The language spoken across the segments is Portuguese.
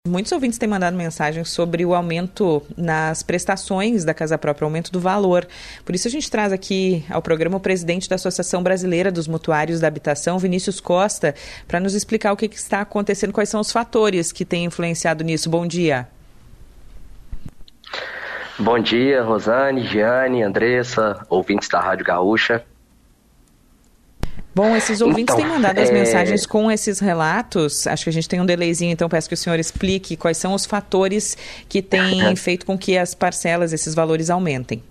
Muitos ouvintes têm mandado mensagens sobre o aumento nas prestações da casa própria, o aumento do valor. Por isso a gente traz aqui ao programa o presidente da Associação Brasileira dos Mutuários da Habitação, Vinícius Costa, para nos explicar o que está acontecendo, quais são os fatores que têm influenciado nisso. Bom dia. Bom dia, Rosane, Giane, Andressa, ouvintes da Rádio Gaúcha. Bom, esses ouvintes têm mandado as mensagens com esses relatos. Acho que a gente tem um delayzinho, então peço que o senhor explique quais são os fatores que têm feito com que as parcelas, esses valores aumentem.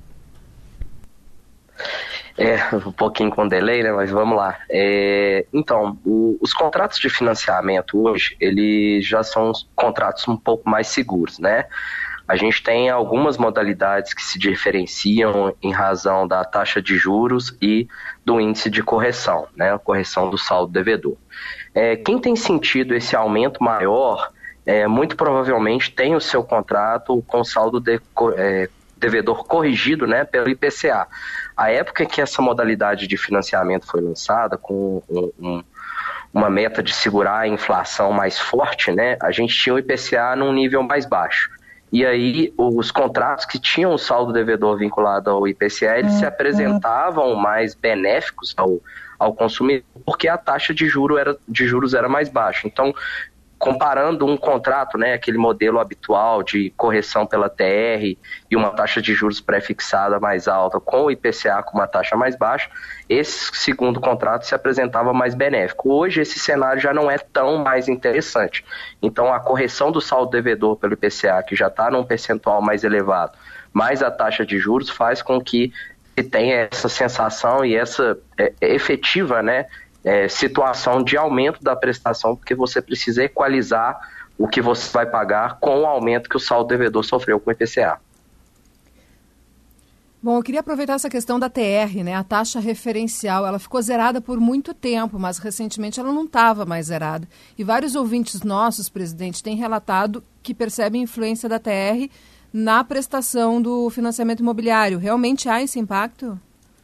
Um pouquinho com delay, né? Mas vamos lá. Os contratos de financiamento hoje, eles já são contratos um pouco mais seguros, né? A gente tem algumas modalidades que se diferenciam em razão da taxa de juros e do índice de correção, né? A correção do saldo devedor. Quem tem sentido esse aumento maior, muito provavelmente tem o seu contrato com saldo devedor corrigido, né, pelo IPCA. A época que essa modalidade de financiamento foi lançada, com uma meta de segurar a inflação mais forte, né, a gente tinha o IPCA num nível mais baixo. E aí, os contratos que tinham o saldo devedor vinculado ao IPCA, eles se apresentavam mais benéficos ao consumidor, porque a taxa de juros era mais baixa. Então, comparando um contrato, né, aquele modelo habitual de correção pela TR e uma taxa de juros pré-fixada mais alta com o IPCA com uma taxa mais baixa, esse segundo contrato se apresentava mais benéfico. Hoje esse cenário já não é tão mais interessante. Então a correção do saldo devedor pelo IPCA, que já está num percentual mais elevado, mais a taxa de juros, faz com que se tenha essa sensação e essa efetiva, né, situação de aumento da prestação, porque você precisa equalizar o que você vai pagar com o aumento que o saldo devedor sofreu com o IPCA. Bom, eu queria aproveitar essa questão da TR, né? A taxa referencial, ela ficou zerada por muito tempo, mas recentemente ela não estava mais zerada. E vários ouvintes nossos, presidente, têm relatado que percebem influência da TR na prestação do financiamento imobiliário. Realmente há esse impacto?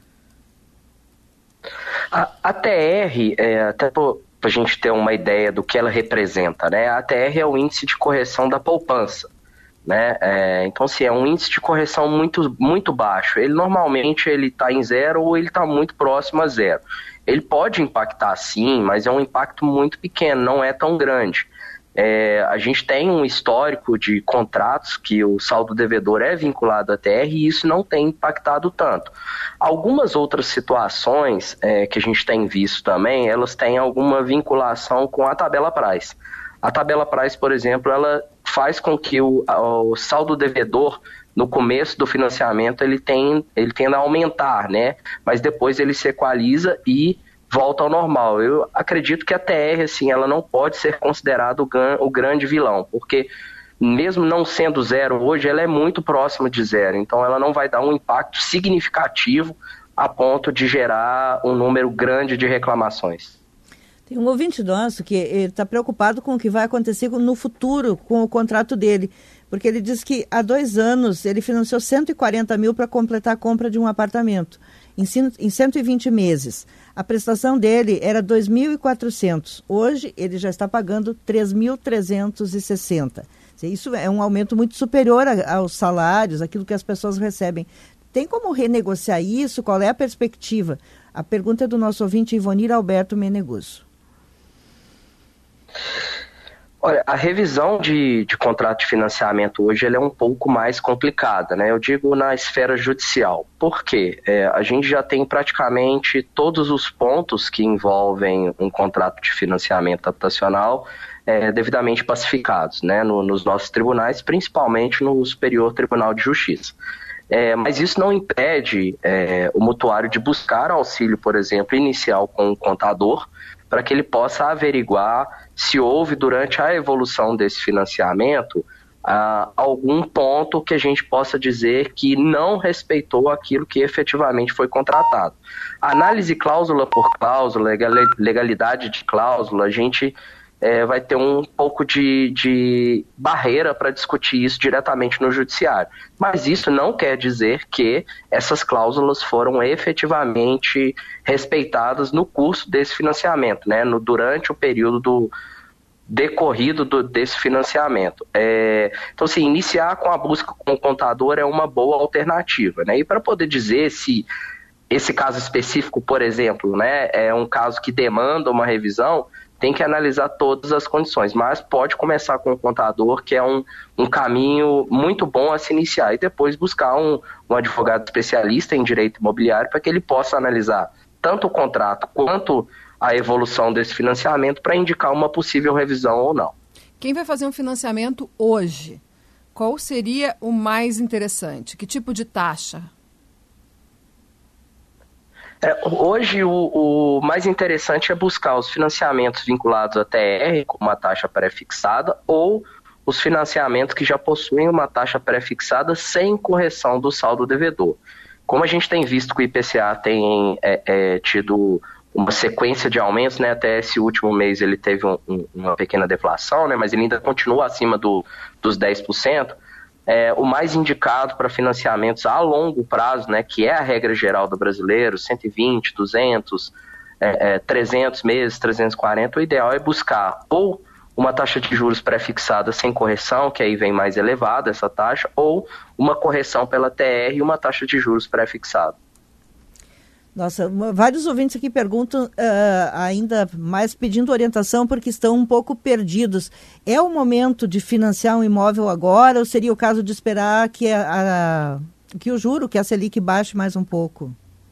A TR, até para a gente ter uma ideia do que ela representa, né? A TR é o índice de correção da poupança, né? Então, se é um índice de correção muito, muito baixo, ele normalmente está em zero ou ele está muito próximo a zero. Ele pode impactar sim, mas é um impacto muito pequeno, não é tão grande. A gente tem um histórico de contratos que o saldo devedor é vinculado à TR e isso não tem impactado tanto. Algumas outras situações que a gente tem visto também, elas têm alguma vinculação com a tabela Price. A tabela Price, por exemplo, ela faz com que o saldo devedor no começo do financiamento ele tenda a aumentar, né? Mas depois ele se equaliza e volta ao normal. Eu acredito que a TR, assim, ela não pode ser considerada o grande vilão, porque mesmo não sendo zero hoje, ela é muito próxima de zero, então ela não vai dar um impacto significativo a ponto de gerar um número grande de reclamações. Tem um ouvinte nosso que está preocupado com o que vai acontecer no futuro com o contrato dele, porque ele diz que há 2 anos ele financiou 140 mil para completar a compra de um apartamento, em 120 meses. A prestação dele era 2.400. Hoje ele já está pagando 3.360. Isso é um aumento muito superior aos salários, aquilo que as pessoas recebem. Tem como renegociar isso? Qual é a perspectiva? A pergunta é do nosso ouvinte Ivonir Alberto Menegoso. Olha, a revisão de contrato de financiamento hoje ela é um pouco mais complicada, né? Eu digo na esfera judicial. Por quê? A gente já tem praticamente todos os pontos que envolvem um contrato de financiamento habitacional devidamente pacificados, né? Nos nossos tribunais, principalmente no Superior Tribunal de Justiça. Mas isso não impede o mutuário de buscar auxílio, por exemplo, inicial com o contador, para que ele possa averiguar se houve durante a evolução desse financiamento algum ponto que a gente possa dizer que não respeitou aquilo que efetivamente foi contratado. A análise cláusula por cláusula, legalidade de cláusula, a gente vai ter um pouco de barreira para discutir isso diretamente no judiciário. Mas isso não quer dizer que essas cláusulas foram efetivamente respeitadas no curso desse financiamento, né? Durante o período decorrido desse financiamento. Então, assim, iniciar com a busca com o contador é uma boa alternativa, né? E para poder dizer se esse caso específico, por exemplo, né, é um caso que demanda uma revisão, tem que analisar todas as condições, mas pode começar com o contador, que é um caminho muito bom a se iniciar, e depois buscar um advogado especialista em direito imobiliário para que ele possa analisar tanto o contrato quanto a evolução desse financiamento para indicar uma possível revisão ou não. Quem vai fazer um financiamento hoje, qual seria o mais interessante? Que tipo de taxa? Hoje, o mais interessante é buscar os financiamentos vinculados à TR, com uma taxa pré-fixada, ou os financiamentos que já possuem uma taxa pré-fixada sem correção do saldo devedor. Como a gente tem visto que o IPCA tem tido uma sequência de aumentos, né? Até esse último mês ele teve uma pequena deflação, né? Mas ele ainda continua acima dos 10%. O mais indicado para financiamentos a longo prazo, né, que é a regra geral do brasileiro, 120, 200, 300 meses, 340, o ideal é buscar ou uma taxa de juros pré-fixada sem correção, que aí vem mais elevada essa taxa, ou uma correção pela TR e uma taxa de juros pré-fixada. Nossa, vários ouvintes aqui perguntam ainda mais pedindo orientação porque estão um pouco perdidos. É o momento de financiar um imóvel agora ou seria o caso de esperar que o juro, que a Selic baixe mais um pouco?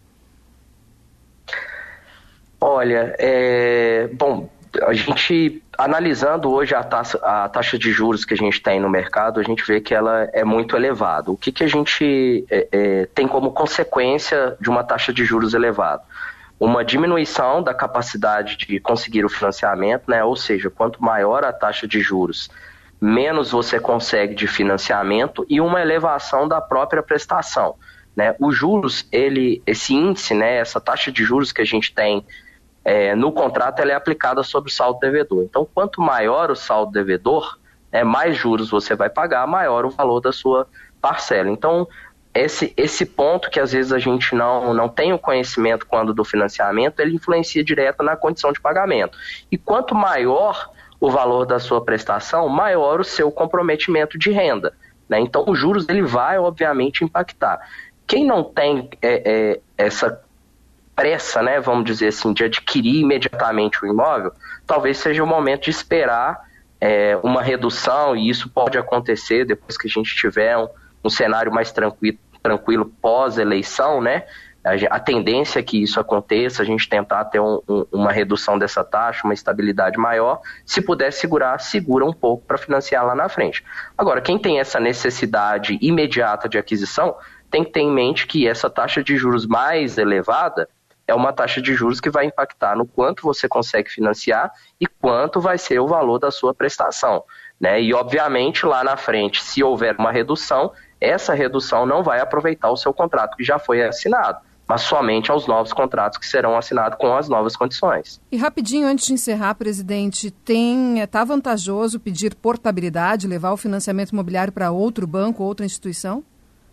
Olha, bom, a gente analisando hoje a taxa de juros que a gente tem no mercado, a gente vê que ela é muito elevada. O que a gente tem como consequência de uma taxa de juros elevada? Uma diminuição da capacidade de conseguir o financiamento, né? Ou seja, quanto maior a taxa de juros, menos você consegue de financiamento e uma elevação da própria prestação, né? Os juros, esse índice, né? Essa taxa de juros que a gente tem no contrato, ela é aplicada sobre o saldo devedor. Então, quanto maior o saldo devedor, mais juros você vai pagar, maior o valor da sua parcela. Então, esse ponto que às vezes a gente não tem o conhecimento quando do financiamento, ele influencia direto na condição de pagamento. E quanto maior o valor da sua prestação, maior o seu comprometimento de renda, né? Então, os juros ele vai, obviamente, impactar. Quem não tem essa pressa, né, vamos dizer assim, de adquirir imediatamente o imóvel, talvez seja o momento de esperar uma redução, e isso pode acontecer depois que a gente tiver um cenário mais tranquilo pós-eleição, né? A tendência é que isso aconteça, a gente tentar ter uma redução dessa taxa, uma estabilidade maior. Se puder segurar, segura um pouco para financiar lá na frente. Agora, quem tem essa necessidade imediata de aquisição, tem que ter em mente que essa taxa de juros mais elevada é uma taxa de juros que vai impactar no quanto você consegue financiar e quanto vai ser o valor da sua prestação, né? E, obviamente, lá na frente, se houver uma redução, essa redução não vai aproveitar o seu contrato que já foi assinado, mas somente aos novos contratos que serão assinados com as novas condições. E rapidinho, antes de encerrar, presidente, tá vantajoso pedir portabilidade, levar o financiamento imobiliário para outro banco, outra instituição?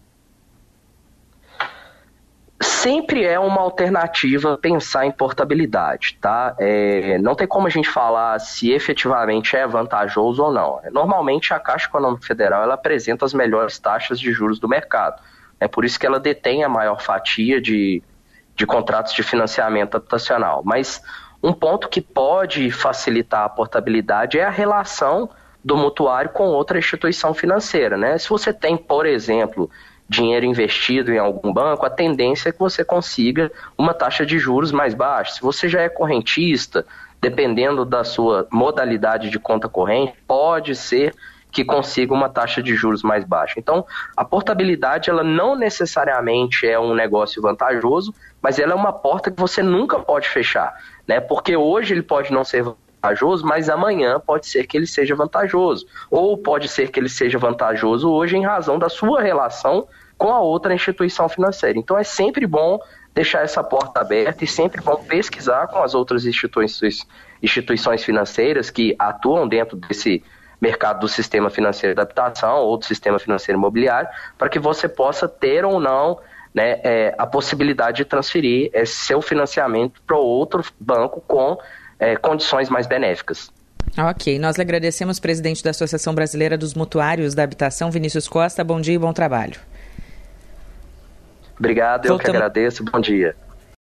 Sempre é uma alternativa pensar em portabilidade, tá? Não tem como a gente falar se efetivamente é vantajoso ou não. Normalmente a Caixa Econômica Federal ela apresenta as melhores taxas de juros do mercado. É por isso que ela detém a maior fatia de contratos de financiamento habitacional. Mas um ponto que pode facilitar a portabilidade é a relação do mutuário com outra instituição financeira, né? Se você tem, por exemplo, dinheiro investido em algum banco, a tendência é que você consiga uma taxa de juros mais baixa. Se você já é correntista, dependendo da sua modalidade de conta corrente, pode ser que consiga uma taxa de juros mais baixa. Então, a portabilidade, ela não necessariamente é um negócio vantajoso, mas ela é uma porta que você nunca pode fechar, né? Porque hoje ele pode não ser vantajoso, mas amanhã pode ser que ele seja vantajoso. Ou pode ser que ele seja vantajoso hoje em razão da sua relação com a outra instituição financeira. Então é sempre bom deixar essa porta aberta e sempre bom pesquisar com as outras instituições financeiras que atuam dentro desse mercado do sistema financeiro de habitação ou do sistema financeiro imobiliário, para que você possa ter ou não, né, a possibilidade de transferir seu financiamento para outro banco com condições mais benéficas. Ok, nós lhe agradecemos, presidente da Associação Brasileira dos Mutuários da Habitação, Vinícius Costa. Bom dia e bom trabalho. Obrigado, eu que agradeço. Bom dia.